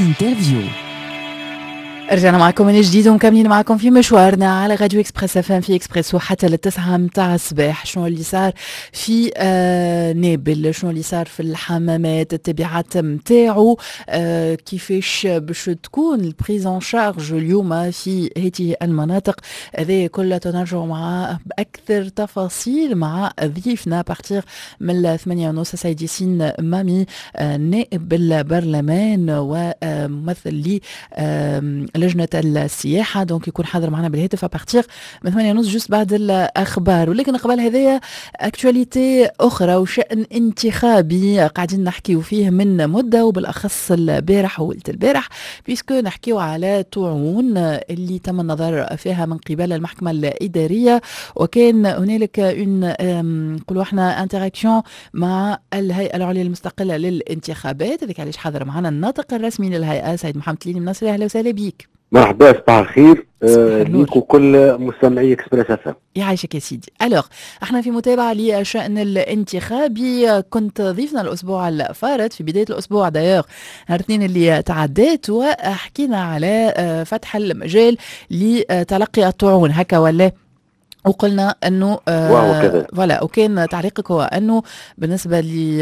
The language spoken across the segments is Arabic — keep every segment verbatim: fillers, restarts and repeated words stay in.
انترفيو. رجعنا معكم من جديد ومكملين معكم في مشوارنا على راديو اكسبريس اف ام في اكسبريسو حتى للتسعة متاع الصباح. شنو اللي صار في آه نابل، شنو اللي صار في الحمامات، التبعات متاعو، آه كيفاش باش تكون البريزون شارج اليوم في هذه المناطق. هذا كله تنرجع مع باكثر تفاصيل مع ضيفنا بارتير من الثمانية ونص سيد ياسين مامي، آه نائب البرلمان وممثل لي آه لجنة السياحة، دونك يكون حاضر معنا بالهاتف أبارتيغ من ثمانية ونص جست بعد الأخبار. ولكن قبل هذايا أكتواليتي أخرى وشأن انتخابي قاعدين نحكيو فيه من مدة، وبالأخص البارح وليلة البارح، بيسكو نحكيو على طاعون اللي تم النظر فيها من قبل المحكمة الإدارية، وكان هنالك اون نقولوا احنا انتراكسيون مع الهيئة العليا المستقلة للانتخابات. هذاك علاش حاضر معنا الناطق الرسمي للهيئة سيد محمد تليني مناصر. أهلا وسهلا بيك. مرحبا، صباح الخير ليك وكل مستمعي اكسبريس اف ام. يعيشك يا سيدي. الوغ احنا في متابعه لشان الانتخابي، كنت ضيفنا الاسبوع الفارط في بدايه الاسبوع دايوغ نهار الاثنين اللي تعديت، وحكينا على فتح المجال لتلقي الطعون هكا ولا، وقلنا انه آه فوالا، وكان تعليقك هو انه بالنسبه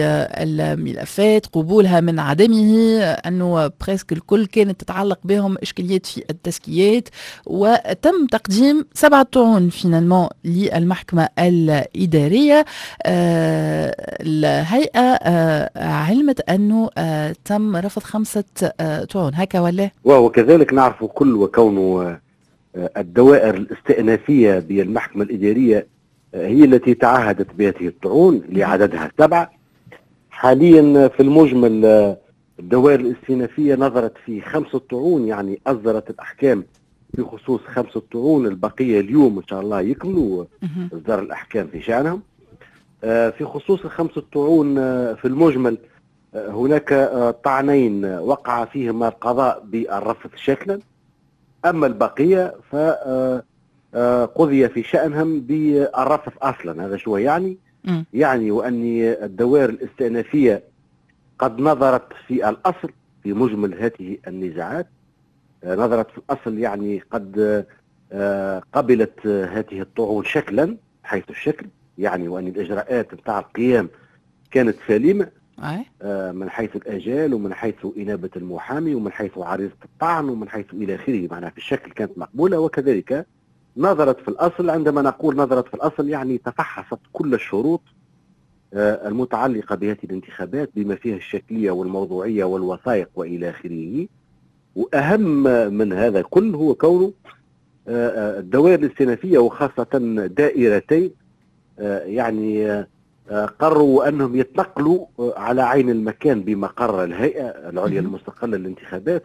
للملفات قبولها من عدمه انه بريسك الكل كانت تتعلق بهم اشكاليات في التزكيات، وتم تقديم سبعه طعون فينالمون للمحكمه الاداريه. آه الهيئه آه علمت انه آه تم رفض خمسه آه طعون هكا ولا؟ وكذلك نعرف كل وكونه الدوائر الاستئنافية بالمحكمة الإدارية هي التي تعهدت بهذه الطعون لعددها سبعة. حاليا في المجمل الدوائر الاستئنافية نظرت في خمس طعون، يعني أصدرت الأحكام في خصوص خمس طعون، البقية اليوم إن شاء الله يكملوا إصدار الأحكام في شأنهم. في خصوص الخمس طعون في المجمل هناك طعنين وقع فيهما القضاء بالرفض شكلا، أما البقية فقضي في شأنهم بالرفض أصلا. هذا شو يعني؟ م. يعني وأن الدوائر الاستئنافية قد نظرت في الأصل في مجمل هذه النزاعات، نظرت في الأصل يعني قد قبلت هذه الطعون شكلا حيث الشكل، يعني وأن الإجراءات نتاع القيام كانت سليمة من حيث الأجال ومن حيث إنابة المحامي ومن حيث عريضة الطعن ومن حيث إلى آخره، معناها في الشكل كانت مقبولة. وكذلك نظرت في الأصل، عندما نقول نظرت في الأصل يعني تفحصت كل الشروط المتعلقة بهذه الانتخابات بما فيها الشكلية والموضوعية والوثائق وإلى آخره. وأهم من هذا كل هو كونه الدوائر الاستئنافية وخاصة دائرتين يعني قرروا أنهم يتنقلوا على عين المكان بمقر الهيئة العليا المستقلة للانتخابات،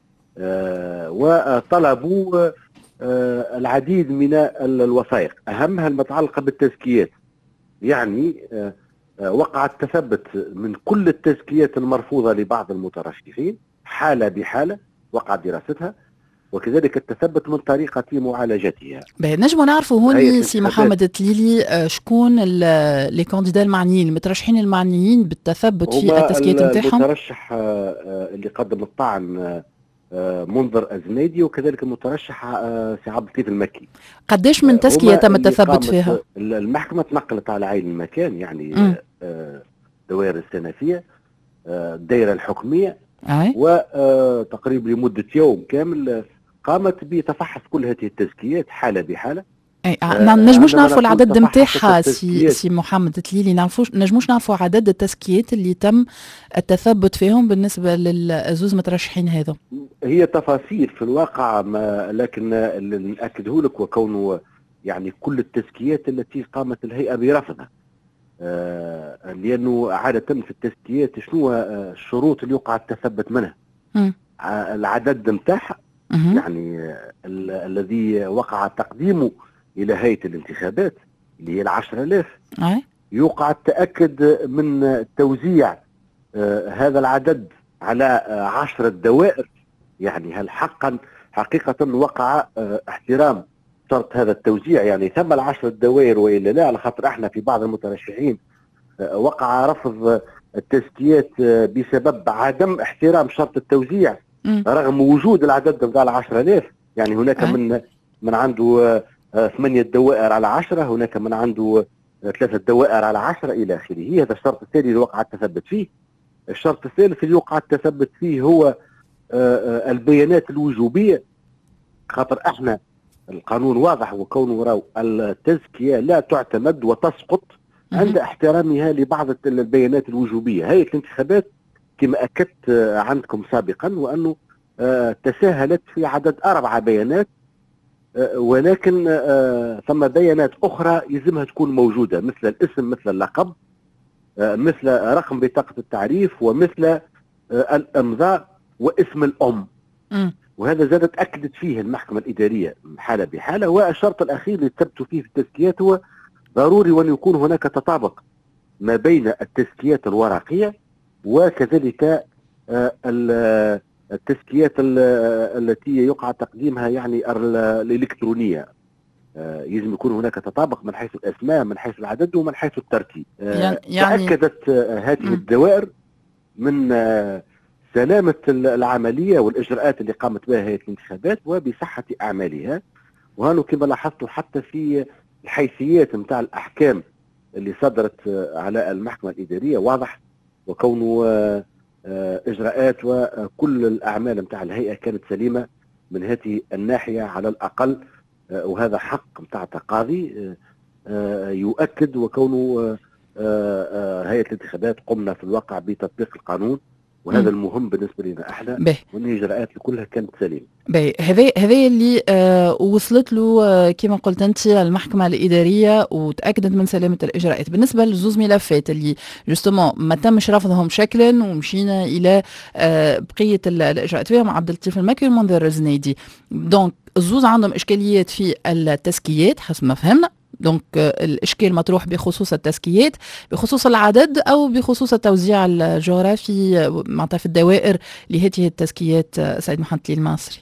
وطلبوا العديد من الوثائق أهمها المتعلقة بالتزكيات. يعني وقع التثبت من كل التزكيات المرفوضة لبعض المترشحين حالة بحالة وقع دراستها، وكذلك التثبت من طريقة معالجتها. نجموا نعرفوا هون سي محمد تليلي شكون لي كانديدا المعنيين، المترشحين المعنيين بالتثبت في التزكيات نتاعهم؟ المترشح اللي قدم الطعن منذر أزنيدي، وكذلك المترشح سي عبد اللطيف المكي. قداش من تزكية تم التثبت فيها؟ المحكمة تنقلت على عين المكان، يعني دوائر استئنافية، الدائرة الحكمية، وتقريبا لمدة يوم كامل قامت بتفحص كل هذه التزكيات حالة بحالة. اي آه نجموش نعرفوا العدد نتاعها سي سي محمد تليلي، نعرفوش نجموش نعرفوا عدد التزكيات اللي تم التثبت فيهم بالنسبة للزوز مترشحين هذا؟ هي تفاصيل في الواقع، ما لكن اللي نأكده لك وكونه يعني كل التزكيات التي قامت الهيئة برفضها، آه لأنه عادة في التزكيات شنو الشروط اللي يقع التثبت منها؟ م. العدد نتاعها، يعني الذي وقع تقديمه إلى هيئة الانتخابات اللي هي العشرة آلاف، يوقع التأكد من توزيع آه هذا العدد على آه عشرة دوائر. يعني هل حقا حقيقة وقع آه احترام شرط هذا التوزيع؟ يعني ثم العشرة دوائر وإلا لا؟ على خاطر احنا في بعض المترشحين آه وقع رفض التزكيات آه بسبب عدم احترام شرط التوزيع رغم وجود العدد نتاع العشرة آلاف. يعني هناك أه. من من عنده ثمانية دوائر على عشرة، هناك من عنده ثلاثة دوائر على عشرة إلى آخره. هذا الشرط الثاني اللي وقع التثبت فيه. الشرط الثالث اللي وقع التثبت فيه هو البيانات الوجوبية، خاطر احنا القانون واضح وكونه راو التزكية لا تعتمد وتسقط عند احترامها لبعض البيانات الوجوبية. هيئة الانتخابات كما أكدت عندكم سابقا وأنه تساهلت في عدد أربعة بيانات، ولكن ثم بيانات أخرى يلزمها تكون موجودة، مثل الاسم، مثل اللقب، مثل رقم بطاقة التعريف، ومثل الإمضاء واسم الأم. م. وهذا زادت أكدت فيه المحكمة الإدارية حالة بحالة. والشرط الأخير اللي ثبتوا فيه في التزكيات هو ضروري وأن يكون هناك تطابق ما بين التزكيات الورقية وكذلك التزكيات التي يقع تقديمها يعني الإلكترونية. يجب يكون هناك تطابق من حيث الأسماء، من حيث العدد، ومن حيث الترتيب. يعني تأكدت هذه م. الدوائر من سلامة العملية والإجراءات اللي قامت بها هيئة الانتخابات وبصحة أعمالها. وهانو كما لاحظتوا حتى في الحيثيات نتاع الأحكام اللي صدرت على المحكمة الإدارية واضح، وكونه إجراءات وكل الأعمال نتاع الهيئة كانت سليمة من هذه الناحية على الأقل. وهذا حق نتاع تقاضي يؤكد، وكونه هيئة الانتخابات قمنا في الواقع بتطبيق القانون، وهذا المهم بالنسبه لنا احنا، وان الاجراءات كلها كانت سليمه. باهي هذا هذا اللي آه وصلت له آه كما قلت انت المحكمه الاداريه وتاكدت من سلامه الاجراءات. بالنسبه للزوز ملفات اللي جوستومون ما تمش رفضهم شكلا ومشينا الى آه بقيه الاجراءات فيهم عبد اللطيف المكي والمنذر الزنيدي، دونك الزوز عندهم اشكاليات في التزكيات حسب ما فهمنا. دونك الإشكال مطروح بخصوص التزكيات، بخصوص العدد أو بخصوص التوزيع الجغرافي معناتها في الدوائر لهذه التزكيات. سيد محمد الماصري،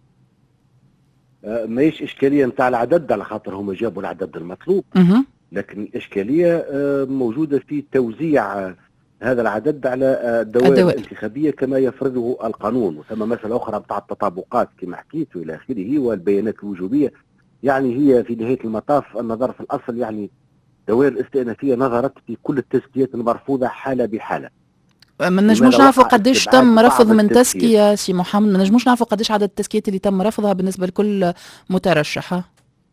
أه ماهيش إشكالية نتاع العدد على خاطر هم جابوا العدد المطلوب، أه. لكن الإشكالية موجودة في توزيع هذا العدد على الدوائر, الدوائر الانتخابية كما يفرضه القانون. وثم مسألة أخرى نتاع التطابقات كما حكيت وإلى آخره، والبيانات الوجوبية. يعني هي في نهاية المطاف النظر في الأصل يعني الدوائر الاستئنافية نظرت في كل التزكيات المرفوضة حالة بحالة. ما نجموش نعرفوا قديش تم رفض من تزكية سي محمد، ما نجموش نعرفوا قديش عدد التزكيات اللي تم رفضها بالنسبة لكل مترشحة.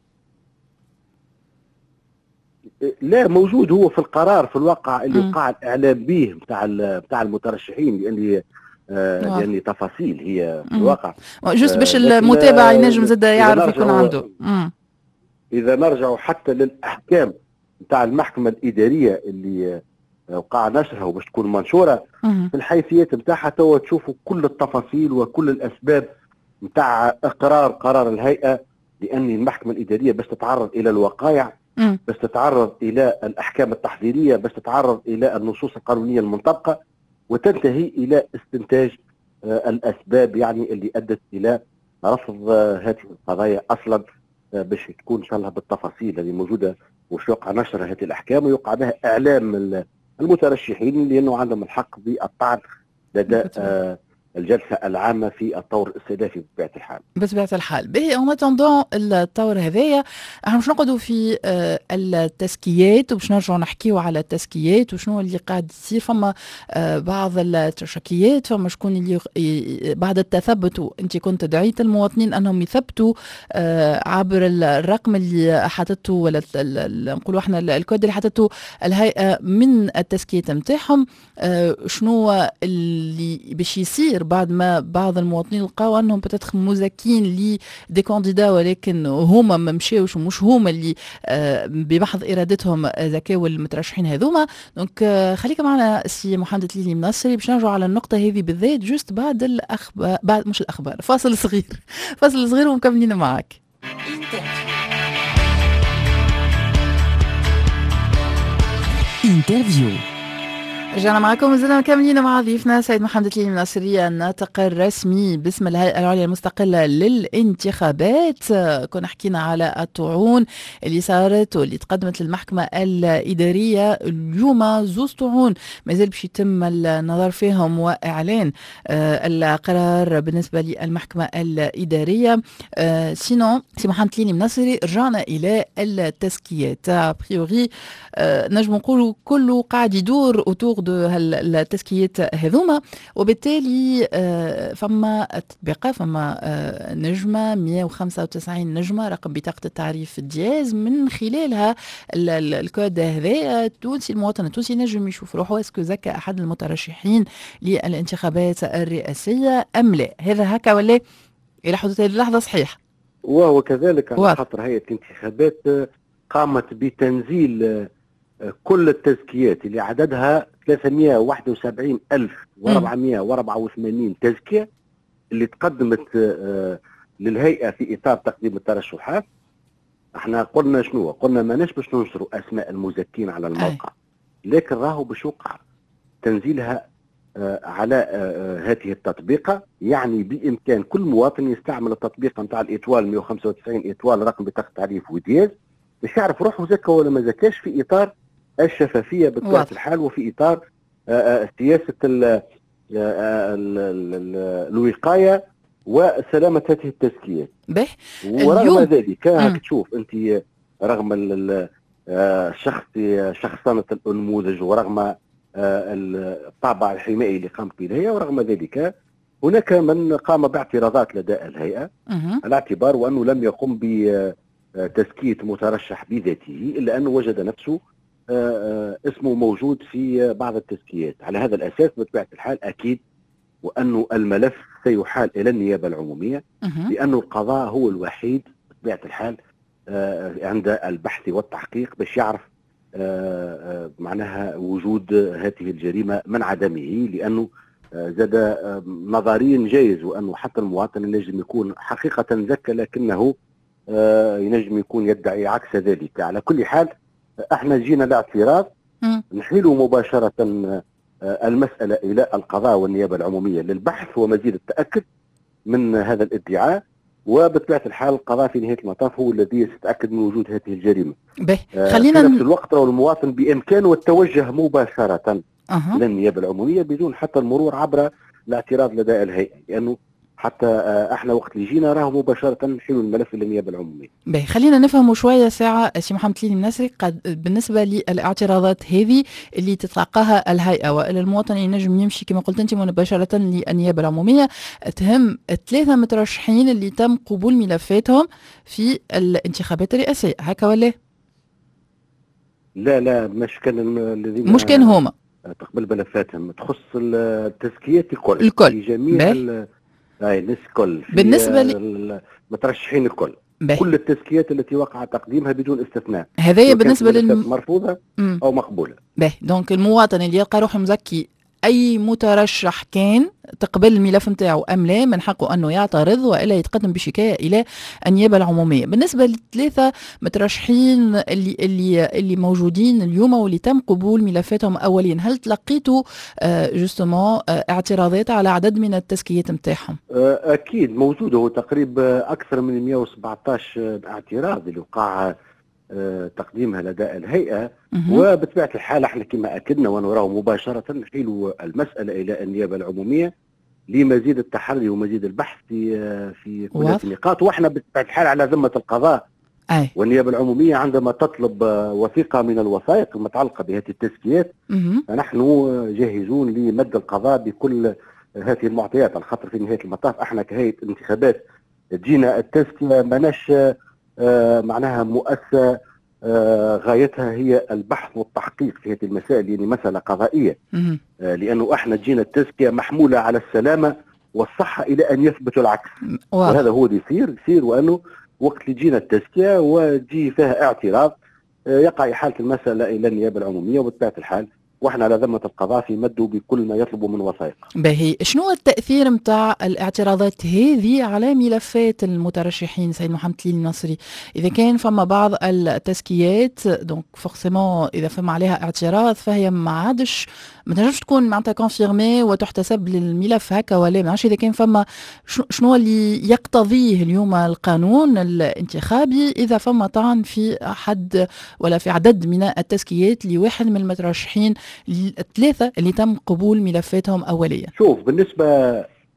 لا موجود هو في القرار في الواقع اللي وقع الإعلام به بتاع بتاع المترشحين، لأن آه يعني تفاصيل هي في الواقع جوست باش المتابع ينجم زاد يعرف يكون عنده. مم. اذا نرجع حتى للاحكام نتاع المحكمه الاداريه اللي وقع نشرها وباش تكون منشوره، في الحيثيات نتاعها توا تشوفوا كل التفاصيل وكل الاسباب نتاع اقرار قرار الهيئه، لان المحكمه الاداريه باش تتعرض الى الوقائع، باش تتعرض الى الاحكام التحضيريه، باش تتعرض الى النصوص القانونيه المنطبقه، وتنتهي إلى استنتاج آه الأسباب يعني اللي أدت إلى رفض آه هذه القضايا أصلا، آه باش تكون إن شاء الله بالتفاصيل اللي موجودة، وش يوقع نشر هذه الأحكام ويوقع بها إعلام المترشحين لأنه عندهم الحق بالطعن لدى آه الجلسة العامة في الطور الاستئنافي بطبيعة الحال. بطبيعة الحال. باهي اون اتوندون الطور هذايا احنا باش نقعدوا في آه التزكيات وباش نرجعوا نحكيوا على التزكيات وشنو اللي قاعد يصير. فما آه بعض التشكيات، فما شكون اللي بعد التثبت، وانت كنت دعيت المواطنين انهم يثبتوا آه عبر الرقم اللي حطته ولا نقولوا احنا الكود اللي حطته الهيئة من التزكيات نتاعهم. آه شنو اللي باش يصير بعد ما بعض المواطنين لقاو انهم بتدخل مزكين لي دي كانديدا، ولكن هما ما مشاوش ومش هما اللي آه بمحض ارادتهم زكاو المترشحين هذوما. دونك آه خليك معنا سي محمد تليلي منصري باش نرجعوا على النقطه هذه بالذات جوست بعد الاخبار، بعد مش الاخبار، فاصل صغير فاصل صغير ومكملين معك. انترفيو رجعنا معكم وزلنا مكملين مع ضيفنا سيد محمد التليمي الناصري الناطق الرسمي باسم الهيئة العليا المستقلة للانتخابات. كنا حكينا على الطعون اللي صارت واللي تقدمت للمحكمة الإدارية اليوم. زوز طعون مازال باش يتم النظر فيهم وإعلان القرار بالنسبة للمحكمة الإدارية. سينو سي محمد التليمي الناصري رجعنا إلى التزكيات. أبريوري نجم نقولوا كله قاعد يدور أوتور دو التزكيات هذوما، وبالتالي فما تطبيقات، فما نجمة مئة وخمسة وتسعين نجمة رقم بطاقة التعريف الدياز، من خلالها الكود هذا التونسي المواطن التونسي نجم يشوف روحه اسكو زكى أحد المترشحين للانتخابات الرئاسية أم لا. هذا هكا ولا إلى حدود هذه اللحظة صحيح؟ وهو كذلك على خاطر هيئة الانتخابات قامت بتنزيل كل التزكيات اللي عددها ثلاثمئة وواحد وسبعين ألف وأربعمئة وأربعة وثمانين تزكية اللي تقدمت للهيئة في إطار تقديم الترشحات. احنا قلنا شنو؟ قلنا ماناش باش ننشروا أسماء المزكين على الموقع، لكن راهو باش يوقع تنزيلها على هذه التطبيقة. يعني بإمكان كل مواطن يستعمل التطبيق نتاع الإطوال مئة وخمسة وتسعين إطوال رقم بطاقة تعريف ودياز باش يعرف روحه زكى ولا ما زكاش في إطار الشفافية بطبيعة الحال، وفي إطار سياسة الوقاية وسلامة هذه التزكيات. ورغم ذلك هاك تشوف أنت رغم الشخص شخصنة النموذج ورغم الطابع الحمائي اللي قامت به الهيئة، ورغم ذلك هناك من قام باعتراضات لدى الهيئة على اعتبار وأنه لم يقم بتزكية مترشح بذاته إلا أنه وجد نفسه اسمه موجود في بعض التزكيات. على هذا الأساس بطبيعة الحال أكيد وأنه الملف سيحال إلى النيابة العمومية، لأنه القضاء هو الوحيد بطبيعة الحال عند البحث والتحقيق باش يعرف معناها وجود هذه الجريمة من عدمه، لأنه زاد نظريا جايز وأنه حتى المواطن ينجم يكون حقيقة زكى لكنه ينجم يكون يدعي عكس ذلك. على كل حال احنا جينا لاعتراض نحيل مباشرة المسألة إلى القضاء والنيابة العمومية للبحث ومزيد التأكد من هذا الادعاء، وبطبيعة الحال القضاء في نهاية المطاف هو الذي سيتأكد من وجود هذه الجريمة. خلينا في نفس الوقت المواطن بإمكانه التوجه مباشرة أه. للنيابة العمومية بدون حتى المرور عبر الاعتراض لدى الهيئة، لأنه حتى احنا وقت اللي جينا راه مباشره نحيلوا الملف للنيابه العموميه. باهي خلينا نفهموا شويه ساعه سي محمد التليمي الناصري قد بالنسبه للاعتراضات هذه اللي تتلقاها الهيئه والى المواطن ينجم يمشي كما قلت انت مباشره للنيابه العموميه، تهم الثلاثه مترشحين اللي تم قبول ملفاتهم في الانتخابات الرئاسيه، هكا ولا؟ لا لا مش كان الذين مش كان هما تقبل ملفاتهم، تخص التزكيات الكل الكل في جميع اي الناس الكل بالنسبه للمترشحين الكل بي. كل التزكيات التي وقع تقديمها بدون استثناء هذه بالنسبه للم... مرفوضه مم. او مقبوله. باهي دونك المواطن اللي يلقى روحه مزكي اي مترشح كان تقبل الملف نتاعو ام لا من حقه انه يعترض والا يتقدم بشكايه الى النيابه العموميه. بالنسبه للثلاثه مترشحين اللي اللي اللي موجودين اليوم واللي تم قبول ملفاتهم اوليا، هل تلقيتوا جوستومون اعتراضات على عدد من التزكيات نتاعهم؟ اكيد موجوده، هو تقريبا اكثر من مئة وسبعة عشر اعتراض اللي وقع تقديمها لدى الهيئة. وبطبيعة الحال احنا كما أكدنا ونراه مباشرة نحيل المسألة إلى النيابة العمومية لمزيد التحري ومزيد البحث في في كل هذه النقاط، واحنا بطبيعة الحال على ذمة القضاء أي. والنيابة العمومية عندما تطلب وثيقة من الوثائق المتعلقة بهذه التزكيات فنحن جاهزون لمد القضاء بكل هذه المعطيات، على خاطر في نهاية المطاف احنا كهيئة انتخابات تجينا التزكية ماناش آه معناها مؤسسة آه غايتها هي البحث والتحقيق في هذه المسائل، يعني مسألة قضائية. آه لأنه احنا جينا التزكية محمولة على السلامة والصحة إلى أن يثبتوا العكس، وهذا هو اللي يصير يصير وأنه وقت اللي جينا التزكية وجي فيها اعتراض آه يقع إحالة المسألة إلى النيابة العمومية، وبطبيعة الحال واحنا على ذمه القضاء في مده بكل ما يطلبه من وثائق. باهي، شنو التاثير نتاع الاعتراضات هذه على ملفات المترشحين سيد محمد تليل النصري؟ اذا كان فما بعض التزكيات دونك فورسيمون اذا فما عليها اعتراض فهي ما عادش ما تنجمش تكون معناتها كونفيرمي وتحتسب للملف هكا، ولا ما عادش اذا كان فما شنو اللي يقتضيه اليوم القانون الانتخابي اذا فما طعن في حد ولا في عدد من التزكيات لواحد من المترشحين الثلاثه اللي تم قبول ملفاتهم اوليا. شوف، بالنسبه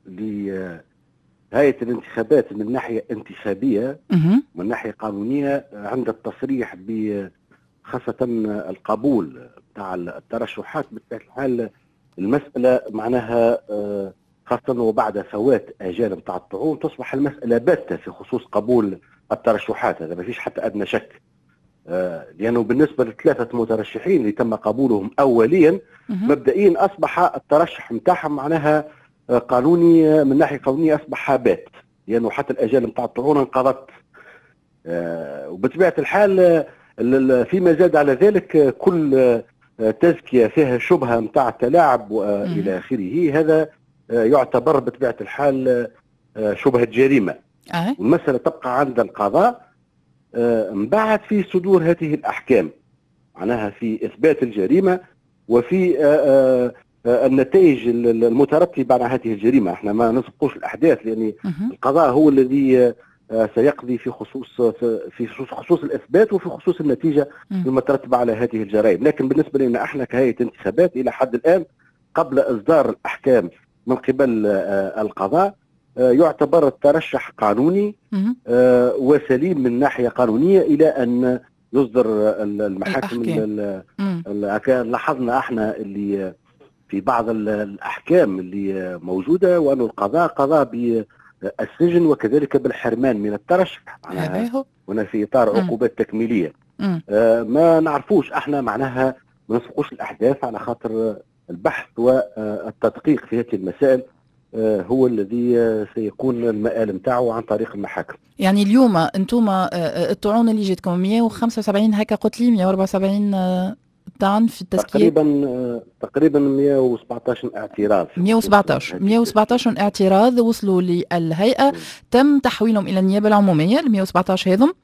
لهيئه الانتخابات من ناحيه انتخابيه من ناحيه قانونيه عند التصريح ب خاصه القبول بتاع الترشحات بطبيعه الحال المساله معناها خاصه وبعد فوات اجال بتاع الطعون تصبح المساله باته في خصوص قبول الترشحات. هذا ما فيش حتى ادنى شك، لانه بالنسبه للثلاثه مترشحين اللي تم قبولهم اوليا مبدئيا اصبح الترشح نتاعهم معناها قانوني من ناحيه قانونيه اصبح بات، لانه حتى الاجال نتاع الطعون انقضت. وبطبيعه الحال فيما زاد على ذلك كل تزكيه فيها شبهه نتاع تلاعب والى اخره هذا يعتبر بطبيعه الحال شبهه جريمه. أه؟ والمساله تبقى عند القضاء من بعد في صدور هذه الاحكام، معناها في اثبات الجريمه وفي النتائج المترتبه على هذه الجريمه. احنا ما نسبقوش الاحداث لان القضاء هو الذي سيقضي في خصوص في خصوص الاثبات وفي خصوص النتيجه المترتبه على هذه الجرائم. لكن بالنسبه لنا احنا كهيئه انتخابات الى حد الان قبل اصدار الاحكام من قبل القضاء يعتبر الترشح قانوني وسليم من ناحيه قانونيه الى ان يصدر المحاكم. لاحظنا احنا اللي في بعض الاحكام اللي موجوده وان القضاء قضى بالسجن وكذلك بالحرمان من الترشح، معناها هنا في اطار عقوبات تكميليه. آه ما نعرفوش احنا معناها ما نسبقوش الاحداث على خاطر البحث والتدقيق في هذه المسائل آه هو الذي سيكون المآل نتاعو عن طريق المحاكم. يعني اليوم انتم الطعون اللي جاتكم مئة وخمسة وسبعين هكا قلت لي مئة وأربعة وسبعين طعن في التزكية، تقريبا تقريبا مئة وسبعطاش اعتراض مئة وسبعطاش مئة وسبعطاش اعتراض وصلوا للهيئة. م. تم تحويلهم الى النيابة العمومية ال مئة وسبعطاش هذم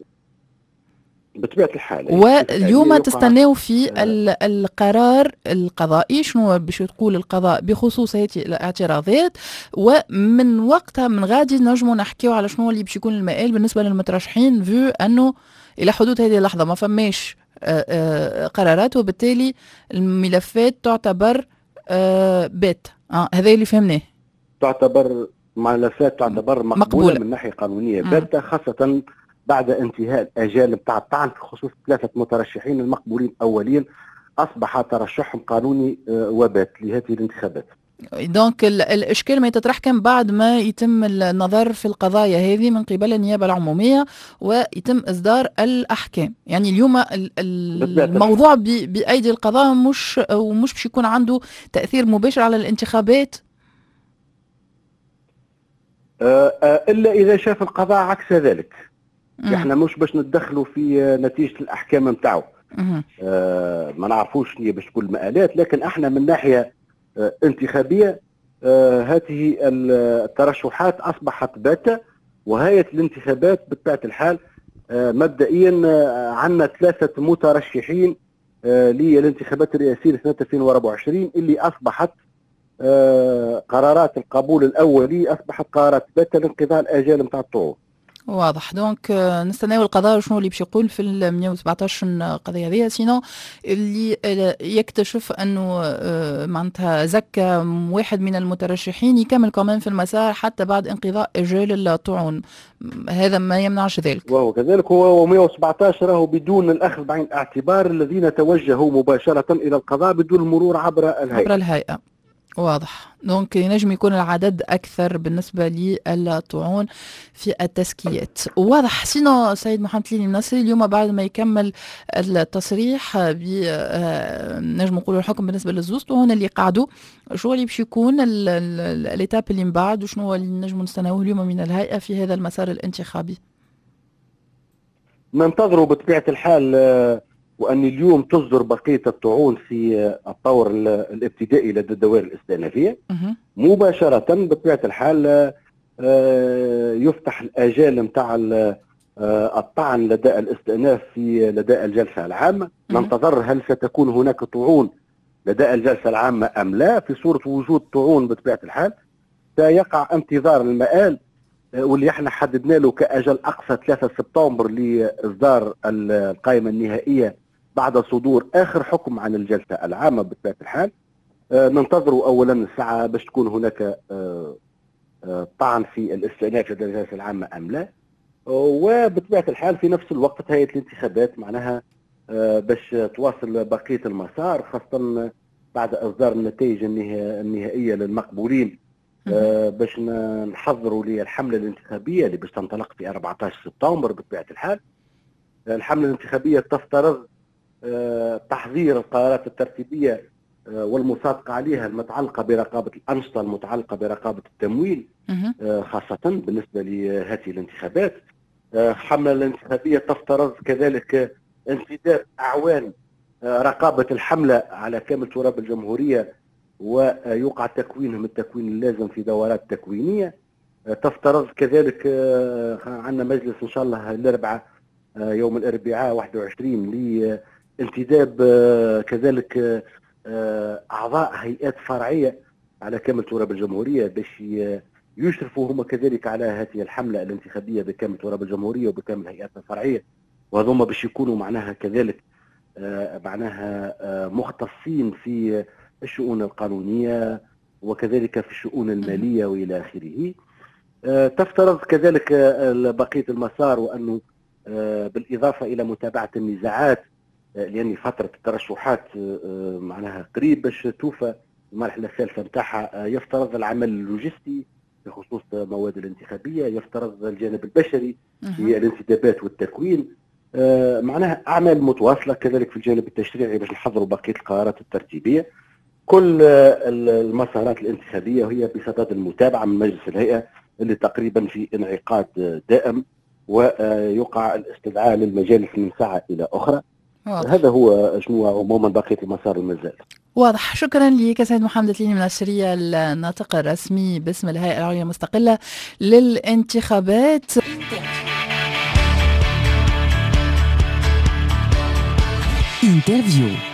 بطبيعة الحال. واليوم تستناو في القرار القضائي شنو باش تقول القضاء بخصوص هذه الاعتراضات، ومن وقتها من غادي نجموا نحكيو على شنو اللي باش يكون المآل بالنسبة للمترشحين في انه الى حدود هذه اللحظة ما فماش قرارات وبالتالي الملفات تعتبر بات. اه هذا اللي فهمناه، تعتبر ملفات تعتبر مقبولة, مقبولة من ناحية قانونية باتة، خاصة بعد انتهاء الأجال بتاع الطعن في خصوص ثلاثة مترشحين المقبولين أولين أصبح ترشحهم قانوني وبات لهذه الانتخابات. دونك الاشكال ما يتطرح كان بعد ما يتم النظر في القضايا هذه من قبل النيابه العموميه ويتم اصدار الاحكام. يعني اليوم الموضوع بايدي القضاء مش ومش باش يكون عنده تاثير مباشر على الانتخابات الا اذا شاف القضاء عكس ذلك. احنا مش باش نتدخلوا في نتيجه الاحكام نتاعو، آه ما نعرفوش هي باش تكون المآلات، لكن احنا من ناحيه آه انتخابيه آه هذه الترشحات اصبحت باتة، وهيئه الانتخابات بطبيعه الحال آه مبدئيا آه عندنا ثلاثه مترشحين آه للانتخابات الرئاسيه لسنه ألفين وأربعة وعشرين اللي اصبحت آه قرارات القبول الاولي اصبحت قرارات باتة لانقضاء الاجال نتاع الطعون. واضح. دونك نستناو القضاء شنو اللي باش يقول في ال مئة وسبعطاش قضيه هذه، سينو اللي يكتشف انه معناتها زكى واحد من المترشحين يكمل كمان في المسار حتى بعد انقضاء اجال الطعون، هذا ما يمنعش ذلك. وهو كذلك هو مئة وسبعطاش راهو بدون الاخذ بعين الاعتبار الذين توجهوا مباشره الى القضاء بدون المرور عبر الهيئه. عبر الهيئه. واضح. دونك ينجم يكون العدد أكثر بالنسبة للطعون في التزكيات. واضح. سينو سيد محمد تليل النصري اليوم بعد ما يكمل التصريح نجم نقولوا الحكم بالنسبة للزوز طعون اللي قعدوا، شو اللي باش يكون الإتاب اللي من بعد وشنو اللي نجم نستناوه اليوم من الهيئة في هذا المسار الانتخابي؟ ننتظروا بطبيعة الحال وأن اليوم تصدر بقية الطعون في الطور الابتدائي لدى الدوائر الاستئنافية مباشرة بطبيعة الحال يفتح الآجال نتاع الطعن لدى الاستئناف في لدى الجلسة العامة. ننتظر هل ستكون هناك طعون لدى الجلسة العامة أم لا. في صورة وجود طعون بطبيعة الحال سيقع انتظار المآل واللي احنا حددنا له كأجل أقصى ثلاثة سبتمبر لإصدار القائمة النهائية بعد صدور آخر حكم عن الجلسة العامة بطبيعة الحال. ننتظر أولا الساعة باش تكون هناك طعن في الاستئناف لدى الجلسة العامة أم لا. وبطبيعة الحال في نفس الوقت هيئة الانتخابات معناها باش تواصل بقية المسار، خاصة بعد إصدار النتائج النهائية للمقبولين باش نحضروا للحملة الانتخابية اللي باش تنطلق في أربعة عشر سبتمبر. بطبيعة الحال الحملة الانتخابية تفترض تحضير القرارات الترتيبية والمصادقة عليها المتعلقة برقابة الأنشطة المتعلقة برقابة التمويل خاصة بالنسبة لهذه الانتخابات. الحملة الانتخابية تفترض كذلك انسداد أعوان رقابة الحملة على كامل تراب الجمهورية ويوقع تكوينهم التكوين اللازم في دورات تكوينية. تفترض كذلك عندنا مجلس إن شاء الله الأربعاء يوم الأربعاء واحد وعشرين لانتداب كذلك أعضاء هيئات فرعية على كامل تراب الجمهورية باش يشرفوا هم كذلك على هذه الحملة الانتخابية بكامل تراب الجمهورية وبكامل هيئاتنا الفرعية، وهذوما باش يكونوا معناها كذلك معناها مختصين في الشؤون القانونية وكذلك في الشؤون المالية وإلى آخره. تفترض كذلك بقية المسار وأنه بالإضافة إلى متابعة النزاعات لأن فترة الترشحات معناها قريب باش توفى المرحلة الثالثة نتاعها، يفترض العمل اللوجستي بخصوص مواد الانتخابية، يفترض الجانب البشري في الانتدابات والتكوين، معناها أعمال متواصلة كذلك في الجانب التشريعي باش نحضروا بقية القرارات الترتيبية. كل المسارات الانتخابية هي بصدد المتابعة من مجلس الهيئة اللي تقريبا في انعقاد دائم ويقع الاستدعاء للمجالس من ساعة إلى أخرى. واضح. هذا هو شنو عموما بقية المسار المازال. واضح. شكرا لك سيد محمد التليني من الشرية الناطق الرسمي باسم الهيئة العليا المستقلة للانتخابات. انترفيو